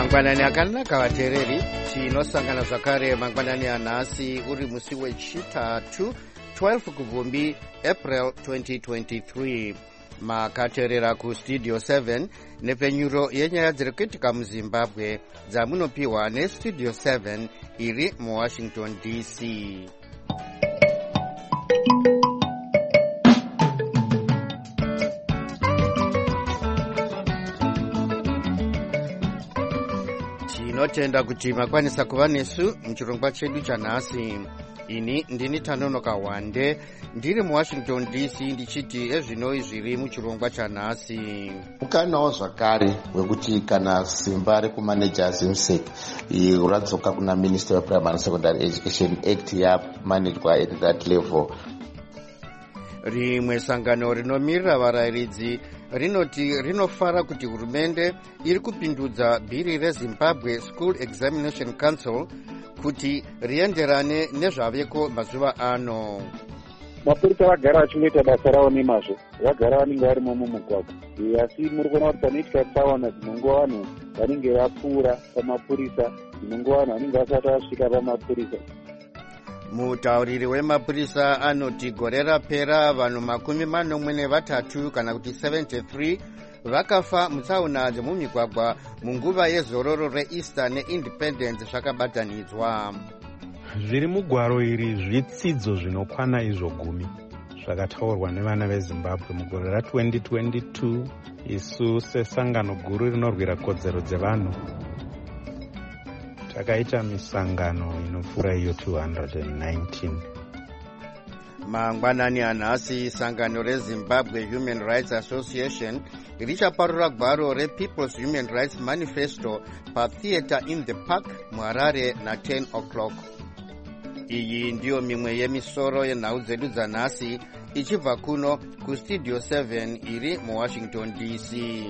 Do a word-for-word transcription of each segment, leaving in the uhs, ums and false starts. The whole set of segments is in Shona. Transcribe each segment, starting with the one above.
mangwanani akanaka vateereri, tinosangana zvakare mangwanani anhasi uri musi wechitatu twelve kubvumbi April twenty twenty-three. Makateerera kustudio seven nepfenyuro yenyaya dziri kuitika muzimbabwe dzamunopiwa nestudio seven iri muwashington D C. Tinotenda kuti makwanisa kuva nesu muchirongwa chedu chanhasi. Ini ndini Tanonoka Wande ndiri muwashington D C ndichiti ezvinoi zviri muchirongwa chanhasi. Ukanawo zvakare wekuti kana simba rekumaneja ZIMSEC radzoka kuna Minister of Primary and Secondary Education Act yamanejwa at that level. Rimwe sangano rinomirira varayiridzi rinoti rinofara kuti hurumende iri kupindudza bhiri reZimbabwe School Examination Council kuti rienderane nezvaveko mazuva ano. Mapurisa vagara vachingoita basa ravo nemazvo, vagara vanenge varimo mumugwagwa, asi muri kuona kuti panoitika tsaona dzinongo vanhu vanenge vapfuura pamapurisa, dzinongo vanhu vanenge vasati vasvika pamapurisa. Mutauriri wemapurisa anoti gore rapera vanhu makumi manomwe nevatatu kana kuti seventy-three vakafa mutsaona dzemumigwagwa munguva yezororo reEaster neIndependence zvakabatanidzwa. Zviri mugwaro iri zvitsidzo zvinokwana izvo gumi zvakataurwa nevana veZimbabwe mugore ra-twenty twenty-two. Isu sesangano guru rinorwira kodzero dzevanhu takaita misangano inopfuura iyo two hundred nineteen. Mangwanani anhasi sangano reZimbabwe Human Rights Association richaparura gwaro rePeople's Human Rights Manifesto patheatre in the Park muHarare na ten o'clock. Iyi ndiyo mimwe yemisoro yenhau dzedu dzanhasi ichibva kuno kustudio seven iri muWashington D C.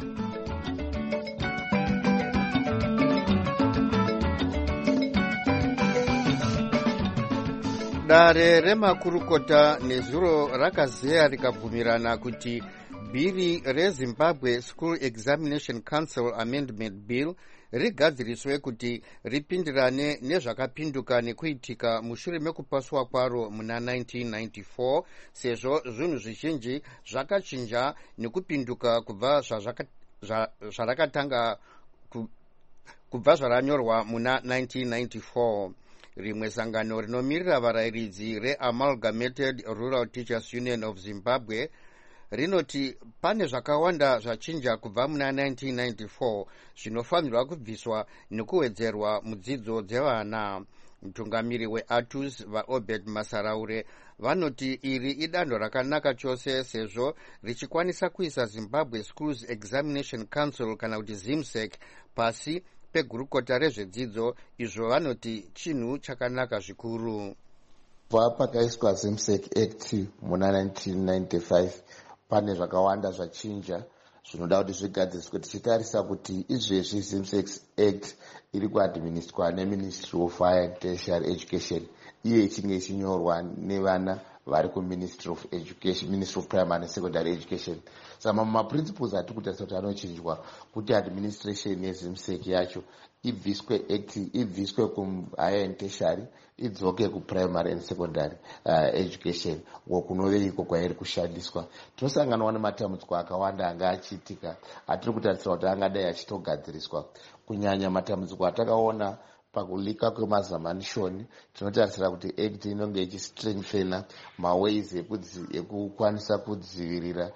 Dare remakurukota nezuro rakazeya rikabvumirana kuti bhiri reZimbabwe School Examination Council Amendment Bill rigadziriswe kuti ripindirane nezvakapinduka nekuitika mushure mekupaswa kwaro muna nineteen ninety-four, sezvo zvinhu zvizhinji zvakachinja nekupinduka kubva zvarakatanga kubva zvaranyorwa muna nineteen ninety-four. Rimwe sangano rinomirira varayiridzi reAmalgamated Rural Teachers Union of Zimbabwe rinoti pane zvakawanda zvachinja kubva muna nineteen ninety-four zvinofanirwa kubviswa nekuwedzerwa mudzidzo dzevana. Mutungamiri weATUS vaObed Masaraure vanoti iri idanho rakanaka chose sezvo richikwanisa kuisa Zimbabwe Schools Examination Council kana kuti ZIMSEC pasi pegurukota rezvedzidzo, izvo vanoti chinhu chakanaka zvikuru. Kubva pakaiswa ZIMSEC Act muna nineteen ninety-five pane zvakawanda zvachinja zvinoda kuti zvigadziriswe, tichitarisa kuti izvezvi ZIMSEC Act iri kuadministrwa neMinistry of Higher and Tertiary Education, iye ichinge ichinyorwa nevana vari kuMinistry of Education, Ministry of Primary and Secondary Education. Sama maprinciples ati kutarisa kuti anochinjwa kuti administration yeZIMSEC yacho ibviswe act ibviswe kuHigher and Tertiary idzoke kuPrimary and Secondary uh, Education ngokunove iko kwairi kushandiswa. Tinosanganwa nematambudziko akawanda anga achiitika atiri kutarisira kuti angadai achitogadziriswa, kunyanya matambudziko atakaona pakulika kwemazamanishoni. Tinotarisira kuti act inonge ichistrengthena maways ekukwanisa kudzivirira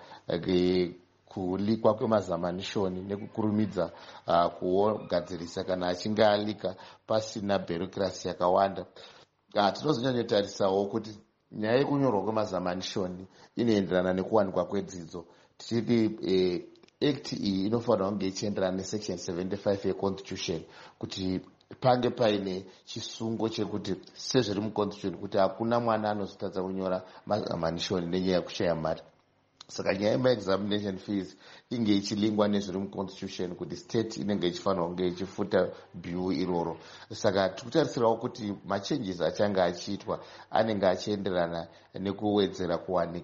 kulikwa kwemazamanishoni nekukurumidza uh, kugadzirisa kana achinge alika pasina bureaucracy yakawanda. Uh, tinozonyanyotarisawo kuti nyaya yekunyorwa kwemazamanishoni inoenderana nekuwanikwa kwedzidzo. Tichiti eh, act iyi inofanira kunge ichienderana nesection seventy-five yeconstitution kuti pange paine chisungo chekuti sezviri muconstitution kuti hakuna mwana anozotadza kunyora mazamanishoni nenyaya yekushaya mari. Saka nyaya yemaexamination fees inge ichilingwa nezviri muconstitution kuti state inenge ichifanira kunge ichifuta bill iroro. Saka tikutarisirawo kuti machanges achanga achiitwa anenge achienderana nekuwedzera kuwanika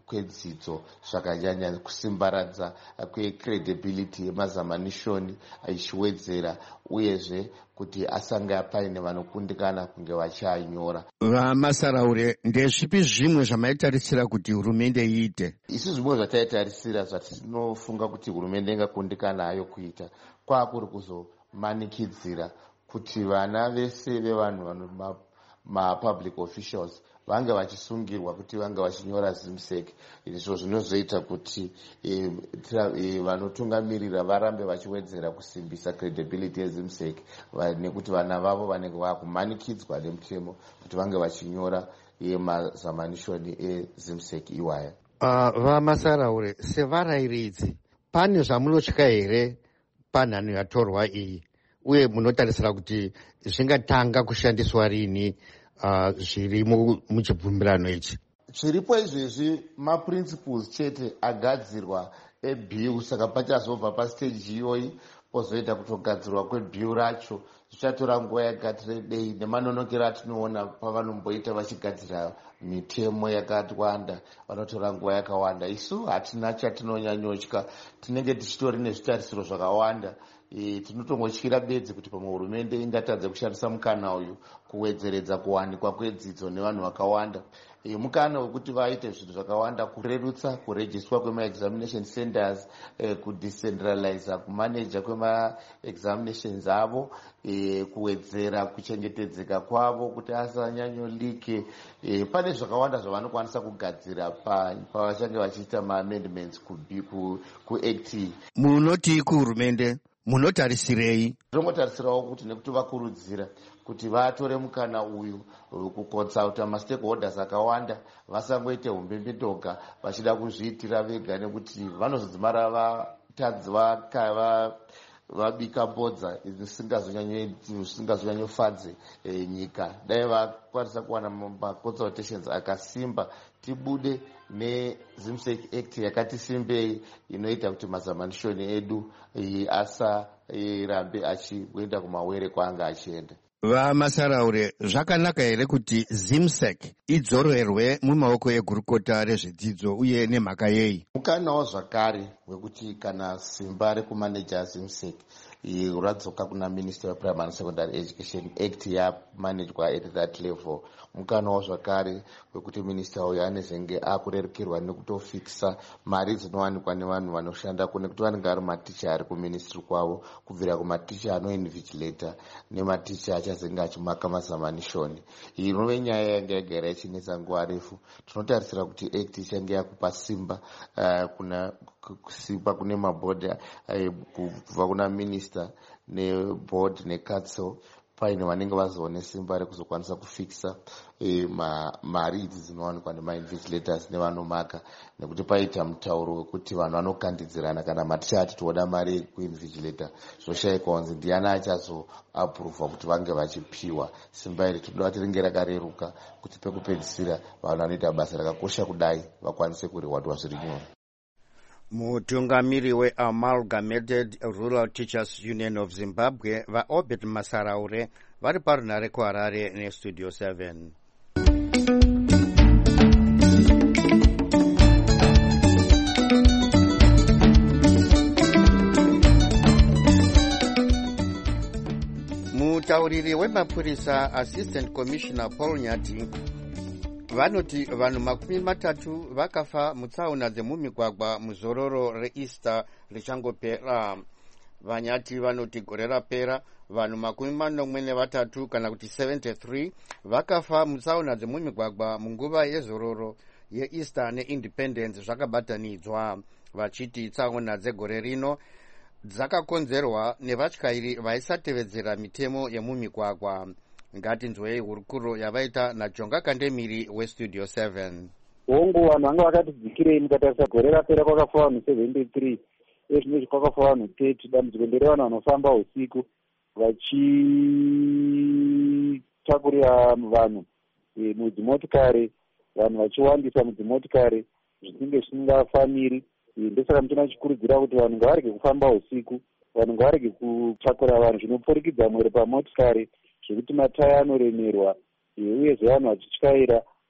kwedzidzo zvakanyanya kusimbaradza kwecredibility yemazamanishoni ichiwedzera, uyezve kuti asange paine vanokundikana kunge vachianyora. vaMasaraure, ndezvipi zvimwe zvamaitarisira kuti hurumende iite? Isi zvimwe zvataitarisira zvatinofunga kuti hurumende ingakundikana hayo kuita kwakuri kuzomanikidzira kuti vana vese vevanhu vano mapublic officials vange vachisungirwa kuti vange vachinyora zimsec. Izvo zvinozoita kuti e, e, vanotungamirira varambe vachiwedzera kusimbisa credibility yezimsec, nekuti vana vavo vanenge vakumanikidzwa nemutemo kuti vange vachinyora mazamanishoni ezimsec iwaya. Uh, vaMasaraure, sevarayiridzi pane zvamunotya here panhano yatorwa iyi, uye munotarisira kuti zvingatanga kushandiswa rini uh, zviri muchibvumirano ichi? Zviripo izvezvi maprinciples chete agadzirwa ebill, saka pachazobva pastage iyoyi pozoita kutogadzirwa kwebill racho zvichatora nguva yakati rebei, nemanonokero atinoona pavanomboita vachigadzira mitemo yakati wanda vanotora nguva yakawanda. Isu hatina chatinonyanyotya, tinenge tichitori nezvitarisiro zvakawanda. E, tinotongotyira bedzi kuti pamwe hurumende ingatadze kushandisa mukana uyu kuwedzeredza kuwanikwa kwedzidzo nevanhu vakawanda. E, mukana wekuti vaite zvinhu zvakawanda, kurerutsa kuregiswa kwemaexamination centers, e, kudecentraliza kumaneja kwemaexaminations avo, e, kuwedzera kuchengetedzeka kwavo kuti asanyanyolike. E, pane zvakawanda zvavanokwanisa kugadzira pavachange vachiita maamendments kuact. Munoti kuhurumende munotarisirei? Tinotarisirawo kuti nekuti vakurudzira kuti vatore mukana uyu kuconsulta mastakeholders akawanda, vasangoite umbembedoga vachida kuzviitira vega, nekuti vanozodzimara vatadzi vabika bodza zvisingazonyanyofadze e, nyika. Dai vakwanisa kuwana maconsultations akasimba, tibude nezimsec act yakati simbei inoita kuti mazamanishoni edu e, asa e, rambe achienda kumawere kwaanga achienda. vaMasaraure, zvakanaka here kuti zimsec idzorerwe mumaoko egurukota rezvedzidzo uye nemhaka yei? Mukanawo zvakare wekuti kana simba rekumaneja zimsec radzoka kuna minister of primary and secondary education, act yamanejwa at that level, mukanawo zvakare wekuti minister uyo anezenge akurerukirwa nekutofikisa mari dzinowanikwa nevanhu vanoshanda kune, kuti vanenge ari maticha ari kuministry kwavo, kubvira kumaticha anoinvigilator nematicha achazenge achimaka mazamanishoni. Iyi inove nyaya yanga yagara ichinetsa nguva refu. Tinotarisira kuti act ichange yakupa simba uh, kuna kusipa kune mabhodhi uh, kubva kuna minister neboard necouncil, paine vanenge vazoone simba rekuzokwanisa kufikisa e, ma, mari idzi dzinowanikwa nemainvigilators nevanomaka, nekuti paita mutauro wekuti vanhu vanokandidzirana kana maticha ati tioda mari kuinvigilator, zvoshayika wanzi ndiani achazoapuruvha kuti vange vachipiwa. Simba iri tinoda kuti ringe rakareruka kuti pekupedzisira vanhu vanoita basa rakakosha kudai vakwanise kurewardwa zviri nyore. Mutungamiri weAmalgamated Rural Teachers Union of Zimbabwe vaObed Masaraure vari parunare kuHarare neStudio seven. Mutauriri wemapurisa Assistant Commissioner Paul Nyati vanoti vanhu makumi matatu vakafa mutsaona dzemumigwagwa muzororo reEaster richangopera. Vanyati vanoti gore rapera vanhu makumi manomwe nevatatu kana kuti seventy-three vakafa mutsaona dzemumigwagwa munguva yezororo yeEaster neIndependence zvakabatanidzwa, vachiti tsaona dzegore rino dzakakonzerwa nevatyairi vaisatevedzera mitemo yemumigwagwa. Ngatinzwei hurukuro yavaita naJonga Kandemiri weStudio seven. Hongu vanhu vanga vakatidzikirei mukatarisa gore rapera kwakafa vanhu seventy-three, ezvinezvi kwakafa vanhu thirty. Dambudziko nderevanhu vanofamba usiku vachitakurira vanhu e, mudzimotikari, vanhu vachiwandisa mudzimotikari zvisinge zvisingafaniri. E, ndosaka mutona chikurudzira kuti vanhu ngavarege kufamba usiku, vanhu ngavarege kutakura vanhu zvinopfurikidza mwere pamotikari zvekuti mataya anoremerwa, uyezve vanhu vachityaira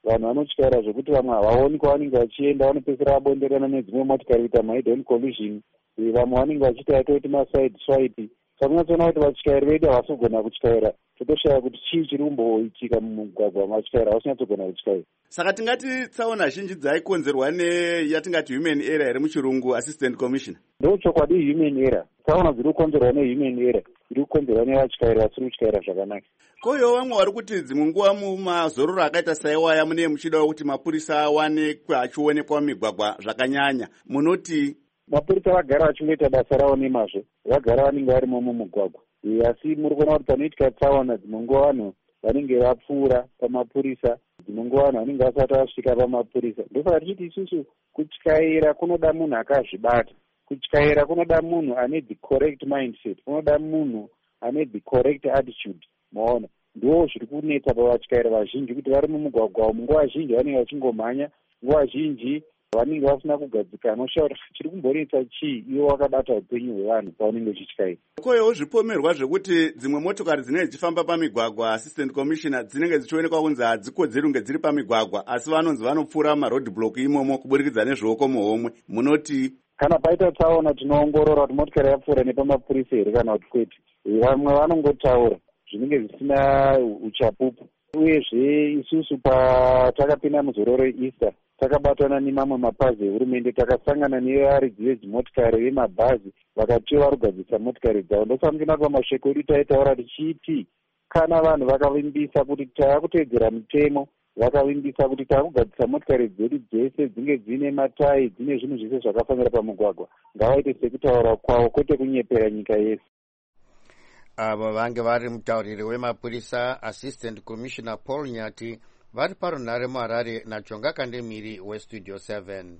vanhu vanotyaira zvekuti vamwe havaoni kwavanenge vachienda, vanopedzisira vabonderana nedzimwe motikari kuita mahead-on collision. Vamwe vanenge vachiita yatoti maside swipe. Takunyatsoona kuti vatyairi vedu havasi kugona kutyaira, totoshaya kuti chii chiri kumboitika mumugwagwa vatyairi havasi kunyatsogona kutyaira. Saka tingati tsaona zhinji dzaikonzerwa neyatingati human error here muchirungu, Assistant Commissioner. Ndo chokwadi human error. Tsaona dziri kukonzerwa nehuman error, iri kukonzerwa nevatyairi vasiri kutyaira zvakanaka. Koyo vamwe vari kuti dzimwe nguva mumazororo akaita saiwaya mune muchida kuti mapurisa awane achionekwa mumigwagwa zvakanyanya, munoti mapurisa vagara vachingoita basa ravo nemazvo, vagara vanenge varimo mumugwagwa. Asi muri kuona kuti panoitika tsaona dzimwe nguva vanhu vanenge vapfuura pamapurisa, dzimwe nguva vanhu vanenge vasati vasvika pamapurisa. Ndosaka tichiti isusu kutyaira kunoda munhu akazvibata, kutyaira kunoda munhu ane the correct mindset, kunoda munhu ane the correct attitude. Maona ndo zviri kunetsa pavatyairi vazhinji kuti vari mumugwagwa umu nguva zhinji vanenge vachingomhanya, nguva zhinji vanenge vasina kugadzikana, unoshaura chiri kumbonetsa chii iwo wakabata upenyu hwevanhu paunenge uchityaira. Koyewo zvipomerwa zvekuti dzimwe motokari dzinenge dzichifamba pamigwagwa, Assistant Commissioner, dzinenge dzichionekwa kunzi hadzikodzeri kunge dziri pamigwagwa, asi vanonzi vanopfuura maroad block imomo kuburikidza nezvioko muhomwe. Munoti kana paita tsaona tinoongorora kuti motikari yapfuura nepamapurisa here kana kuti kwete. Vamwe vanongotaura zvinenge zvisina uchapupu. Uyezve isusu patakapinda muzororo Easter takabatana nemamwe mapazi ehurumende, takasangana nevaridzi vedzimotikari vemabhazi vakatiwa vari kugadzisa motikari dzavo. Ndosamukina pamashoko edu taitaura tichiti kana vanhu vakavimbisa kuti tava kuteedzera mutemo, vakavimbisa kuti tava kugadzisa motikari dzedu dzese dzinge dzine matayi, dzine zvinhu zvese zvakafanira pamugwagwa, ngavaite sekutaura kwavo kwete kunyepera nyika yese. Ava vange vari mutauriri wemapurisa Assistant Commissioner Paul Nyati vari parunhare muHarare naJonga Kandemiri weStudio seven.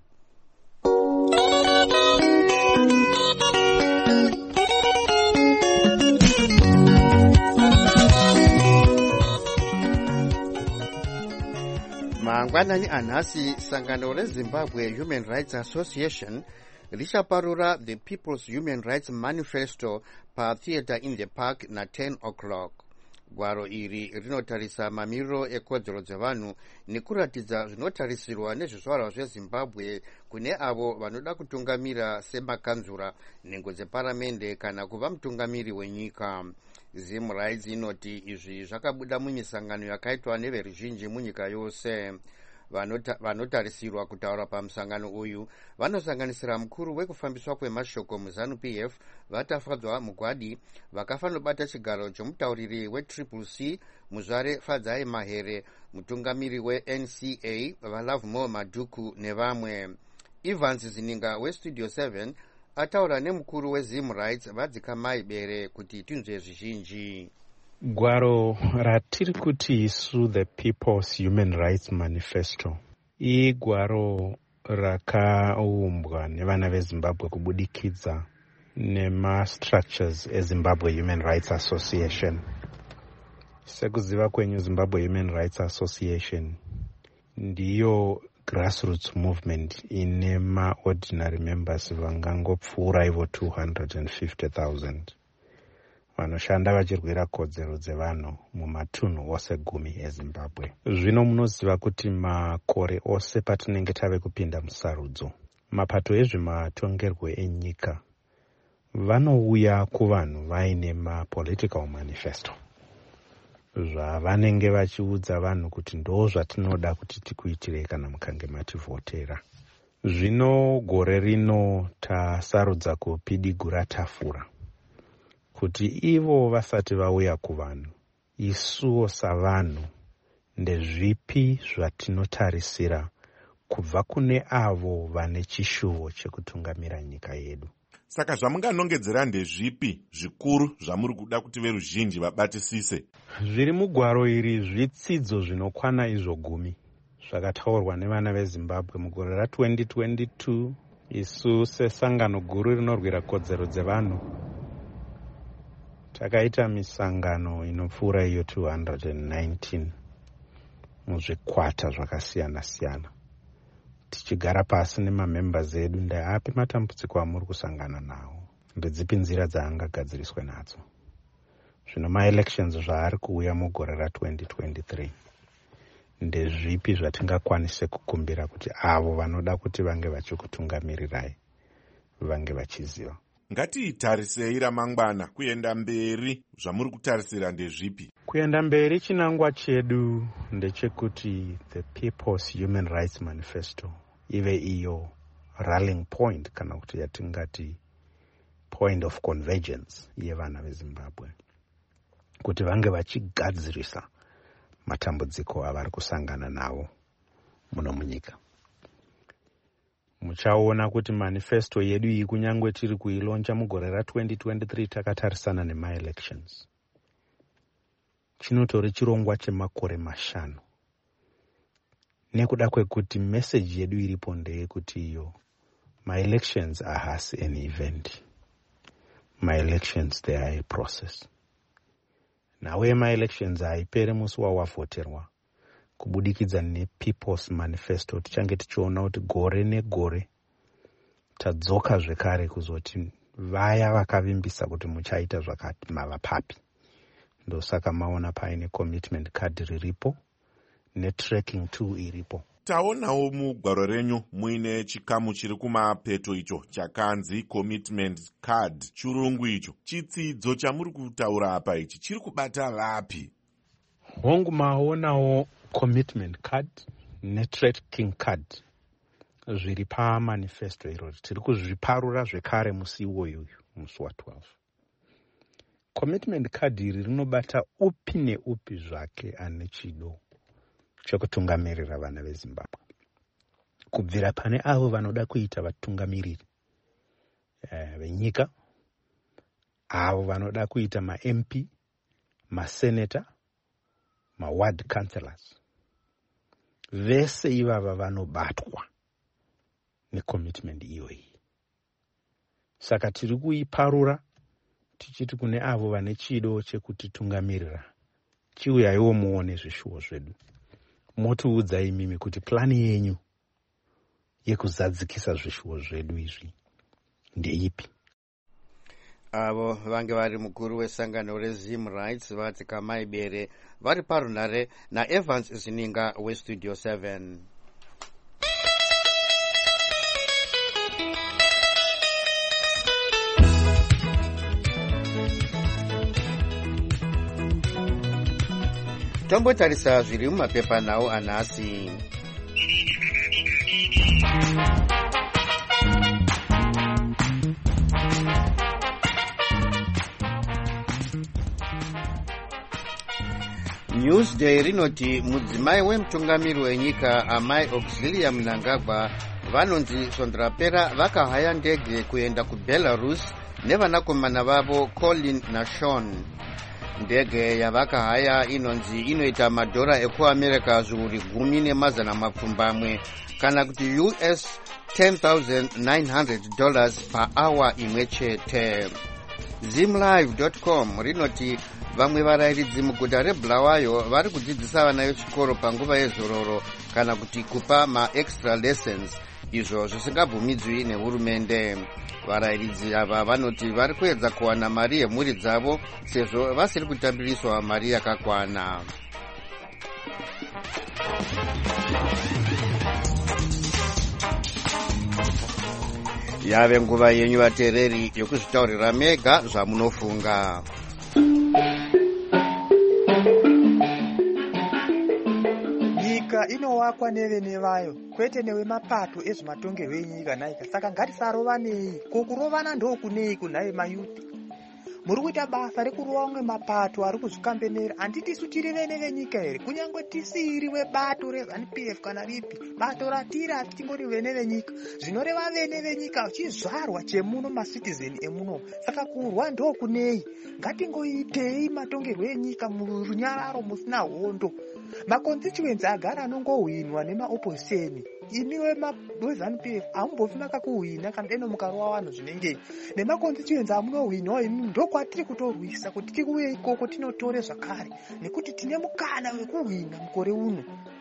Mangwanani anhasi sangano reZimbabwe Human Rights Association richaparura the People's Human Rights Manifesto patheatre in the Park na ten o'clock. Gwaro iri rinotarisa mamiriro ekodzero dzevanhu nekuratidza zvinotarisirwa nezvizvarwa zveZimbabwe kune avo vanoda kutungamira semakanzura, nhengo dzeparamende kana kuva mutungamiri wenyika. Zim Rights inoti izvi zvakabuda mumisangano yakaitwa neveruzhinji munyika yose. Vanota, vanotarisirwa kutaura pamusangano uyu vanosanganisira mukuru wekufambiswa kwemashoko muZanu P F Vatafadzwa Mugwadi, vakafanobata chigaro chomutauriri wetriple C Muzvare Fadzai Mahere, mutungamiri weN C A Valavmo Madhuku nevamwe. Evans Zininga weStudio seven ataura nemukuru weZim Rights Vadzikamai Bere kuti tinzwe zvizhinji. Gwaro ratiri kuti isu the People's Human Rights Manifesto igwaro rakaumbwa nevana veZimbabwe kubudikidza nemastructures eZimbabwe Human Rights Association. Sekuziva kwenyu, Zimbabwe Human Rights Association ndiyo grassroots movement ine ma-ordinary members vangangopfuura ivo two hundred fifty thousand vanoshanda vachirwira kodzero dzevanhu mumatunhu ose gumi eZimbabwe. Zvino munoziva kuti makore ose patinenge tave kupinda musarudzo, mapato ezvematongerwo enyika vanouya kuvanhu vaine mapolitical manifesto zvavanenge vachiudza vanhu kuti ndo zvatinoda kuti tikuitire kana mukange mativhotera. Zvino gore rino tasarudza kupidigura tafura kuti ivo vasati vauya kuvanhu, isuwo savanhu ndezvipi zvatinotarisira kubva kune avo vane chishuvo chekutungamira nyika yedu. Saka zvamunganongedzera ndezvipi zvikuru zvamuri kuda kuti veruzhinji vabatisise? Zviri mugwaro iri zvitsidzo zvinokwana izvo gumi zvakataurwa nevana veZimbabwe mugore ratwenty twenty-two. Isu sesangano guru rinorwira kodzero dzevanhu takaita misangano inopfuura iyo two hundred nineteen muzvikwata zvakasiyana siyana, tichigara pasi nemamembers edu ndeapi matambudziko amuri kusangana nawo, ndedzipi nzira dzaangagadziriswe nadzo. Zvino maelections zvaari kuuya mugore ratwenty twenty-three ndezvipi zvatingakwanise kukumbira kuti avo vanoda kuti vange vachikutungamirirai vange vachiziva. Ngatitarisei ramangwana kuenda mberi. Zvamuri kutarisira ndezvipi? Kuenda mberi chinangwa chedu ndechekuti the People's Human Rights Manifesto ive iyo rallying point kana kuti yatingati point of convergence yevana veZimbabwe, kuti vange vachigadzirisa matambudziko avari kusangana nawo muno munyika. Muchaona kuti manifesto yedu iyi kunyangwe tiri kuilonja mugore ra-twenty twenty-three takatarisana nema-elections. Chinotori chirongwa chemakore mashanu. Nekuda kwekuti message yedu iripo ndeyekuti iyo my-elections are has an event. My-elections they are a process. Nawe my-elections haipere musi wawavhoterwa. Kubudikidza nePeople's Manifesto tichange tichiona kuti gore negore tadzoka zvekare kuzoti vaya vakavimbisa kuti muchaita zvakati mavapapi. Ndosaka maona paine commitment card riripo netracking tool iripo. Taonawo mugwaro renyu muine chikamu chiri kumapeto icho chakanzi commitment card. Churungu icho chitsidzo chamuri kutaura apa ichi chiri kubata vapi? Hongu maonawo commitment card netracking card zviri pamanifesto irori. Tiri kuzviparura zvekare musi iwoyo musi wa-twelve. Commitment card iri rinobata upi neupi zvake ane chido chekutungamirira vana veZimbabwe, kubvira pane avo vanoda kuita vatungamiriri e, venyika, avo vanoda kuita ma-M P, ma-senator, ma-ward councillors. Vese ivava vanobatwa necommitment iyoyi. Saka tiri kuiparura tichiti kune avo vane chido chekutitungamirira, chiuyaiwo muone zvishuwo zvedu. Motiudzai mimi kuti plani yenyu yekuzadzikisa zvishuwo zvedu izvi ndeipi? Avo vange vari mukuru wesangano reZim Rights vati Kamaibere vari parunare naEvans Zininga weStudio seven. Tombotarisa zviri mumapepa nawo anhasi. Newsday rinoti mudzimai wemutungamiri wenyika Amai Auxilia Mnangagwa vanonzi Sondrapera vakahaya ndege kuenda kuBelarus nevanakomana vavo Colin naSean. Ndege yavakahaya inonzi inoita madhora ekuAmerica zviuru gumi nemazana mapfumbamwe kana kuti U S ten thousand nine hundred dollars per hour imwe chete. Zimlive dot com rinoti vamwe varayiridzi muguta reBulawayo vari kudzidzisa vana vechikoro panguva yezororo kana kuti kupa ma-extra lessons, izvo zvisingabvumidzwi nehurumende. Varayiridzi ava vanoti vari kuedza kuwana mari yemhuri dzavo sezvo vasiri kutambiriswa mari yakakwana. Yave nguva yenyu vateereri yokuzvitaurira mega zvamunofunga. Nyika inowakwa nevene vayo, kwete nevemapato ezvematongerwo enyika naika. Saka ngatisarovanei. Kukurovana ndokunei kunhaye mayuti. Muri kuita basa rekurova umwe mapato ari kuzvikambenera. Handitisu tiri vene venyika here, kunyangwe tisiri webato reZANU-P F kana ripi. Bato ratiri asi tingori vene venyika. Zvinoreva vene venyika chizvarwa chemuno masitizeni emuno. Saka kurwa ndokunei. Ngatingoitei matongerwo enyika murunyararo musina hondo. Makonstituency agara anongohwinwa nemaopposition. Iniwe weZANU-P F hamumbofuna kakuhwina kana deno mukarova vanhu zvinenge. Nemakonstituency amunohwinwa imi ndokwatiri kutorwisa kuti tikuye ikoko tinotore zvakare nekuti tine mukana wekuhwina mukore uno.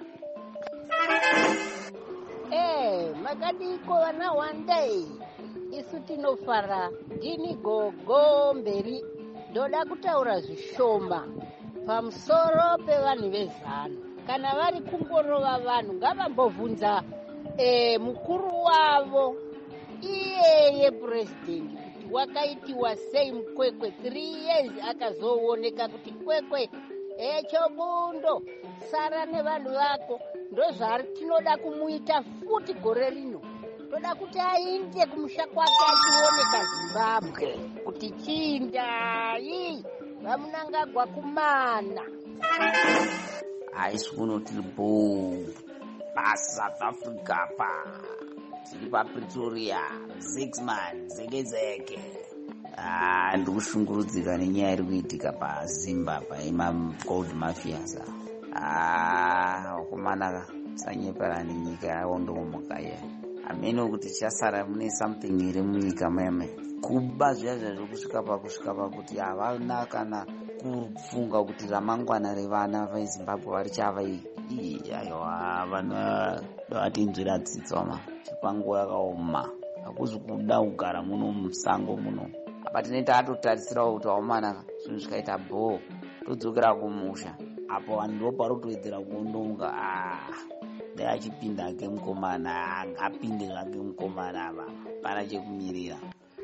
Eh, makadiko vana one day. Isu tinofara ndini gogo mberi ndoda kutaura zvishoma pamusoro pevanhu veZANU. kana vari kungorova vanhu ngavambobvunza e, mukuru wavo iyeye purezidendi kuti wakaitiwa sei mukwekwe three years akazooneka kuti kwekwe echobundo sara nevanhu vako ndozvari tinoda kumuita futi gore rino. Toda kuti ainde kumusha kwake achioneka Zimbabwe kuti chindai vamunangagwa kumana. Haisi kuno tiri bo paSouth Africa pa tiri paPretoria six man zeke zeke. Ah, ndikushungurudzika nenyaya iri kuitika paZimbabwe ima-gold mafias. Ah, wakomana sanyepera nenyika yawo ndomuka ye. Ameno kuti chasara mune something iri munyika meme. Kuba zviya zvokusvika pakusvika pakuti havana kana kufunga kuti ramangwana revana veZimbabwe varichava aiwa vana vati nzira dzitsoma chipanguva yakaoma hakuzi kuda kugara muno musango muno. Apa tinenge tatotarisirawo kuti waomana zvinhu zvikaita bho todzokera kumusha apo vanhu ndopari kutoedzera kundonga ah dai achipinda hake mukomana angapinde zvake mukomana ava pana chekumirira.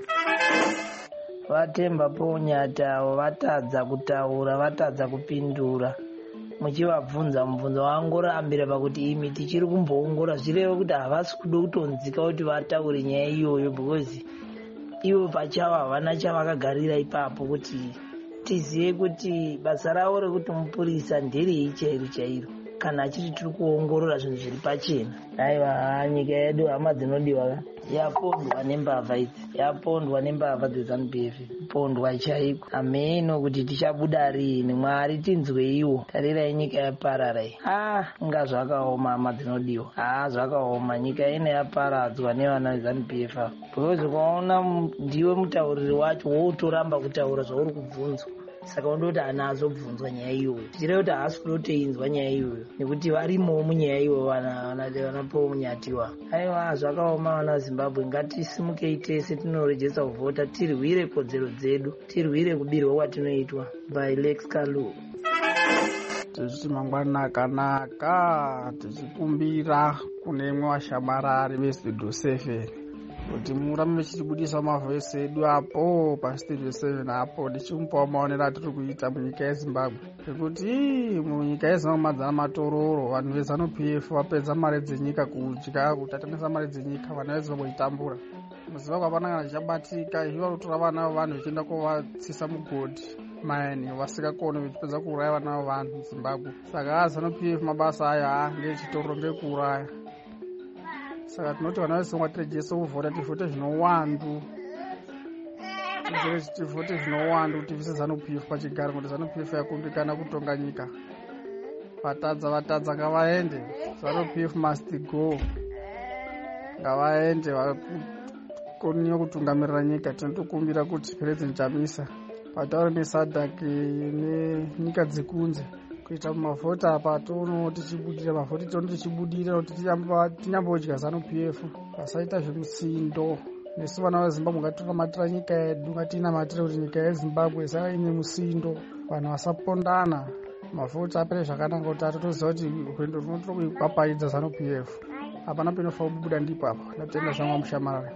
Vatemba ponyatawo vatadza kutaura vatadza kupindura muchivabvunza mubvunzo wangorambira pakuti imi tichiri kumboongora zvireve kuti havasi kuda kutonzika kuti vataure nyaya iyoyo because ivo pachavo havana chavakagarira ipapo kuti tizive kuti basa ravo rekuti mupurisa nderei chairo chairo kana achiti tiri kuongorora zvinhu zviri pachena. Aiwa nyika yedu hama dzinodiwa yapondwa nembavha idzi yapondwa nembavha dzeZANU-P F pondwa chaiko. Ameno kuti tichabuda rini Mwari tinzweiwo. Tarirai nyika yaparara iyi. Ah nga zvakaoma hama dzinodiwa. Ah zvakaoma nyika ine yaparadzwa nevana veZANU-P F because ukaona ndiwe mutauriri wacho wotoramba kutaura zvauri kubvunzwa saka undoti ana azobvunzwa nyaya iyoyo tichireva kuti haasi kudoteinzwa nyaya iyoyo nekuti varimowo munyaya iyoyo vanapo munyatiwa. Aiwa zvakaoma vana veZimbabwe ngatisimukei tese tinorejesa kuvhota tirwire kodzero dzedu tirwire kubirwa kwatinoitwa by Lex Kalu. Tichiti mangwana akanaka tichikumbira kune imwe washamarari vestudio seven kuti murambe muchitibudisa mavhoisi edu apo pastudio seven apo tichimupawo maonero atiri kuita munyika yeZimbabwe ngekuti munyika yeZimbabwe madzana matororo vanhu veZANU-P F vapedza mari dzenyika kudya kutatamisa mari dzenyika vana veZimbabwe itambura muZimbabwe hapana kana chichabatika ivo vakutora vana vevanhu vachienda kuvatsisa mugodhi maini vasingakoni vachipedza kuuraya vana vevanhu muZimbabwe. Saka ZANU-P F mabasa ayo ha ngechitororo ngekuuraya. Saka tinoti vana veZimbabwe tirejese kuvhota tivhote zvinowandu tivhote zvinowandu kuti tivise ZANU-P F pachigaro kuti ZANU-P F yakumbikana kutonga nyika. Vatadza vatadza ngavaende. ZANU-P F must go. Ngavaende vakoniwa kutungamirira nyika. Tinotokumbira kuti President Chamisa pataure neSADC nenyika dzekunze kuita mavhota apa tono tichibudira mavhoti tono tichibudira kuti tinyambodya ZANU-P F pasaita zvemusindo. Nesu vana veZimbabwe ngatinamatira nyika yedu ngatinamatira kuti nyika yeZimbabwe isava ine musindo vanhu vasapondana mavhoti apere zvakanaka kuti atotoziva kuti rwendo runotora kuipapaidza ZANU-P F hapana penofa kubuda ndipo apo. Ndatenda zvangu mushamarara.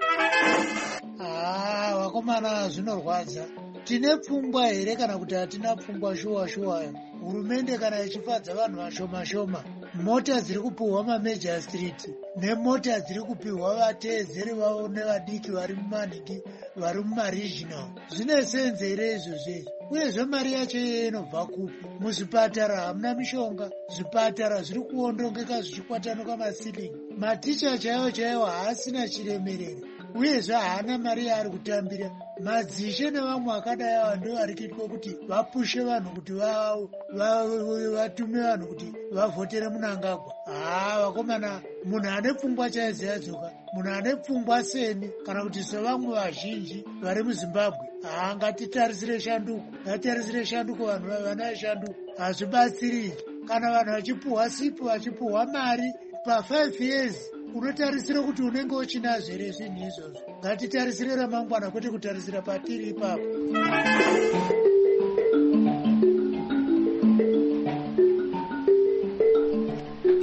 Ah vakomana zvinorwadza. Tine pfungwa here kana kuti hatina pfungwa shuwa shuwa? Hurumende kana ichifadza vanhu vashoma shoma mota dziri kupiwa maMajor Street nemota dziri kupiwa vateedzeri vavo nevadiki vari mumanhingi vari mumaregional zvine senze here izvozvo? Uyezve mari yacho iye inobva kupi? Muzvipatara hamuna mishonga, zvipatara zviri kuondongeka zvichikwatanuka masilingi, maticha chaiwo chaiwo haasina chiremerere uyezve haana mari yaari kutambira. Madzishe nevamwe akadai ava ndo vari kuitwa kuti vapushe vanhu kuti vatume vanhu kuti vavhotere Mnangagwa. Haa vakomana, munhu ane pfungwa chaiziya dzoka, munhu ane pfungwa seni kana kuti sevamwe vazhinji vari muZimbabwe. Haa ngatitarisire shanduko, ngatitarisire shanduko vanhu vana veshanduko. Hazvibatsiri kana vanhu vachipuhwa sipo vachipuhwa mari pa five years unotarisira kuti unenge uchinazvo here zvinhu izvozvo? Ngatitarisire ramangwana kwete kutarisira patiri ipapo.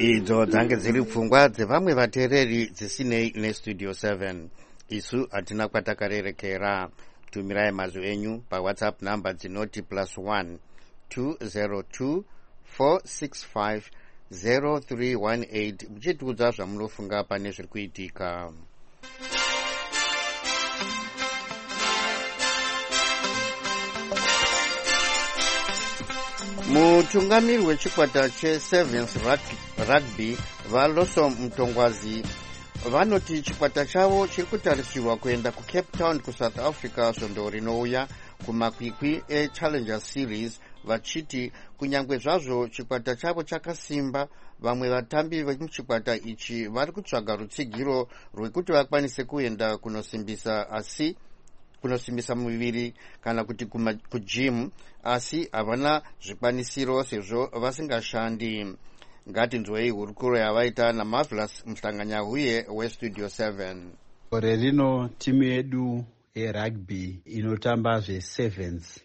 idzo dzange dziri pfungwa dzevamwe vateereri dzisinei nestudio seven. Isu hatina kwatakarerekera. Tumirai mazwi enyu pawhatsapp number dzinoti plus one two zero two four six five zero three one eight muchitiudza zvamunofunga pane zviri kuitika. Mutungamiri wechikwata chesevens rugby vaLoso Mtongwazi vanoti chikwata chavo chiri kutarisirwa kuenda kuCape Town kuSouth Africa svondo rinouya kumakwikwi eChallenger Series, vachiti kunyangwe zvazvo chikwata chavo chakasimba, vamwe vatambi vemuchikwata ichi vari kutsvaga rutsigiro rwekuti vakwanise kuenda kunosimbisa asi kunosimbisa muviri kana kuti kujimu, asi havana zvikwanisiro sezvo vasingashandi. Ngatinzwei hurukuro yavaita naMarvelous Mhlanganyahuye weStudio seven. Gore rino timu yedu yerugby inotamba zvesevens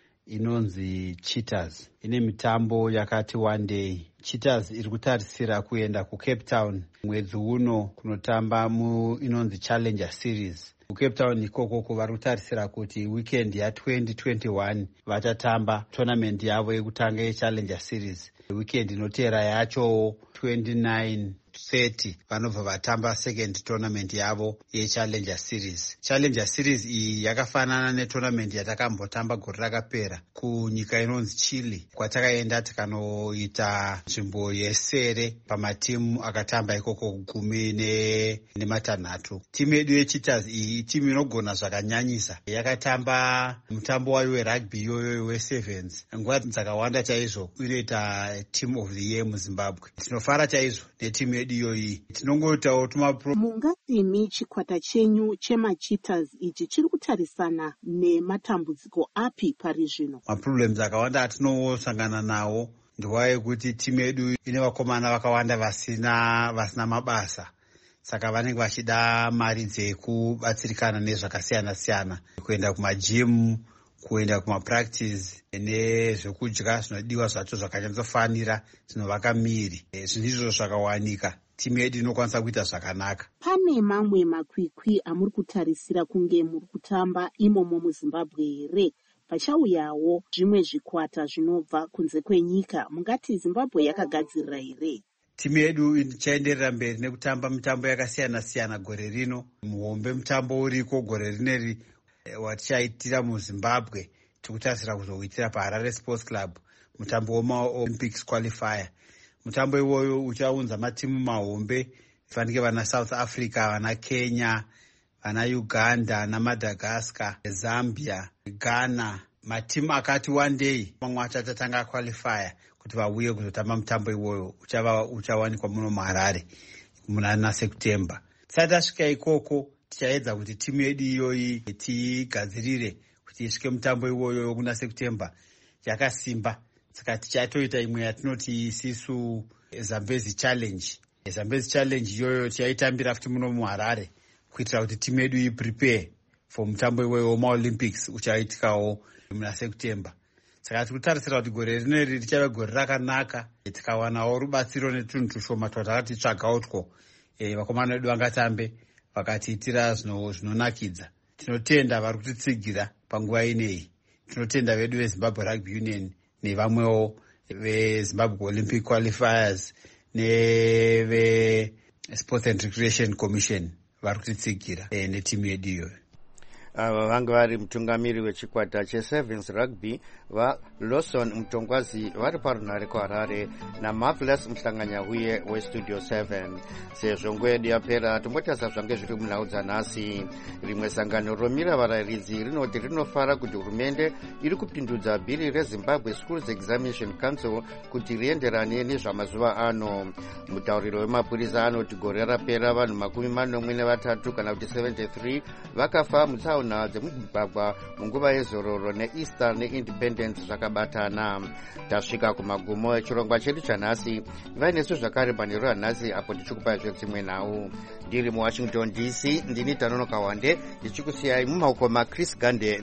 inonzi Cheetahs ine mitambo yakati one day. Cheetahs iri kutarisira kuenda kuCape Town mwedzi uno kunotamba mu inonzi Challenger Series. kuCape Town ikoko vari kutarisira kuti weekend ya20 twenty-one vachatamba tournament yavo yekutanga yeChallenger Series. Weekend inoteera yacho twenty-nine thirty vanobva vatamba second tournament yavo yeChallenger Series. Challenger Series iyi yakafanana netournament yatakambotamba gore rakapera kunyika inonzi Chile, kwatakaenda tikanoita nzvimbo yesere pamatimu akatamba ikoko gumi ne nematanhatu. Timu yedu yeCheetahs iyi timu inogona zvakanyanyisa. Yakatamba mutambo wayo werugby iyoyo wesevens nguva dzakawanda chaizvo, inoita team of the year muZimbabwe. Tinofara chaizvo netimu yedu iyoyi. Tinongoitawo tumapro. Mungadini chikwata chenyu chemaCheetahs ichi chiri kutarisana nematambudziko api pari zvino? Maproblems akawanda atinosangana nawo ndiwa yekuti timu yedu ine vakomana vakawanda vasina vasina mabasa, saka vanenge vachida mari dzekubatsirikana nezvakasiyana siyana, kuenda kumajimu, kuenda kumapractice nezvekudya zvinodiwa zvacho zvakanyatsofanira zvinovaka miri. Zvinhu izvozvo zvakawanika, timu yedu inokwanisa kuita zvakanaka. Pane mamwe makwikwi amuri kutarisira kunge muri kutamba imomo muZimbabwe here? Pachauyawo zvimwe zvikwata zvinobva kunze kwenyika, mungati Zimbabwe yakagadzirira here? Timu yedu ichaenderera mberi nekutamba mitambo yakasiyana siyana gore rino. Muhombe mutambo uriko gore rineri watichaitira muZimbabwe tikutarisira kuzouitira paHarare Sports Club, mutambo wemaOlympics qualifier. Mutambo iwoyo uchaunza matimu mahombe, fanike vana South Africa, vana Kenya, vana Uganda naMadagascar, Zambia, Ghana, matimu akati one day mamwe achatatanga qualifier kuti vauye kuzotamba mutambo iwoyo. Uchava uchawanikwa muno muHarare muna September. Tisati tasvika ikoko tichaedza kuti timu yedu iyoyi tigadzirire kuti isvike mutambo iwoyo kuna September yakasimba. Saka tichatoita imwe yatinoti isisu Zambezi Challenge. Zambezi Challenge iyoyo tichaitambira futi muno muHarare kuitira kuti timu yedu iprepare for mutambo iwoyo wemaOlympics uchaitikawo muna September. Saka tikutarisira kuti gore rineri richave gore rakanaka, tikawanawo rubatsiro netunhu tushoma twatakatitsvagawo two vakomana vedu vangatambe vakatiitira zvinonakidza. Tinotenda vari kutitsigira panguva ineyi. Tinotenda vedu veZimbabwe Rugby Union nevamwewo veZimbabwe Olympic Qualifiers neveSports and Recreation Commission vari kutitsigira netimu yedu iyoyo. Ava vanga vari mutungamiri wechikwata chesevens rugby vaLoso Mtongwazi vari parunhare kuHarare naMarvelous Mhlanganyahuye weStudio seven. Sezvo nguva yedu yapera, tombotasa zvange zviri munhau dzanhasi. Rimwe sangano romira varayiridzi rinoti rinofara kuti hurumende iri kupindudza bhiri reZimbabwe Schools Examination Council kuti rienderane nezvamazuva ano. Mutauriro wemapurisa anoti gore rapera vanhu makumi manomwe nevatatu kana kuti seventy-three vakafa mutsaona dzemugwagwa munguva yezororo neEaster neIndependence zvakabatana. Tasvika kumagumo echirongwa chedu chanhasi. Vainesu zvakare panhero ranhasi apo tichikupai zvedzimwe nhau. Ndiri muWashington D C, ndini Tanonoka Wande, ndichikusiyai mumaoko maChris Gande.